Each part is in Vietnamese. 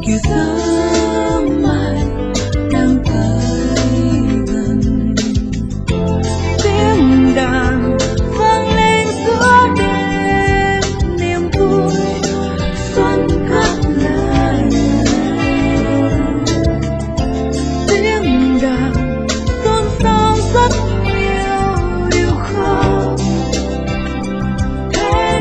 Kìa sớm mai đang tới gần, tiếng đàn vang lên giữa đêm, niềm vui xuân cất lại. Tiếng đàn xôn xao rất nhiều điều không thể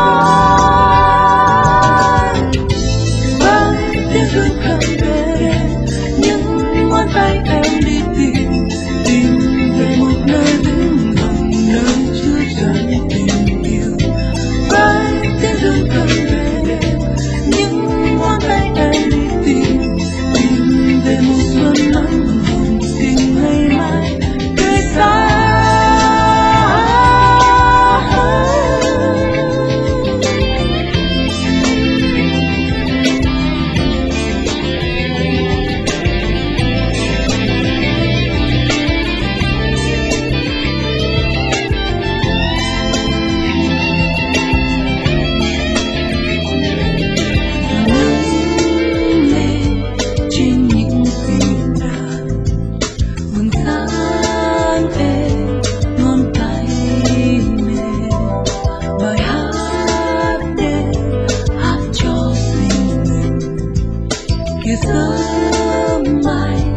nói. Với tiếng run khởi về đêm, những ngón tay em đi tìm về một nơi vĩnh hằng, nơi chứa chan tình yêu. Với tiếng run khởi về đêm, những ngón tay em đi tìm về một xuân ấm hồng, tìm ngày mai tươi sáng. Trên những tiếng đàn buồn gian êm, ngón tay mềm, bài hát để hát cho riêng mình. Kìa sớm mai